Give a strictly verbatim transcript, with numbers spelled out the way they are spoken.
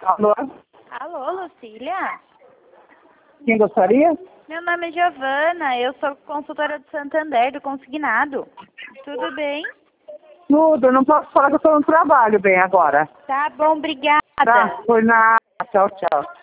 Alô? Alô, Lucília? Quem gostaria? Meu nome é Giovana, eu sou consultora do Santander, do Consignado. Tudo bem? Tudo, não posso falar que eu estou no trabalho bem agora. Tá bom, obrigada. Tá, foi na... Tchau, tchau.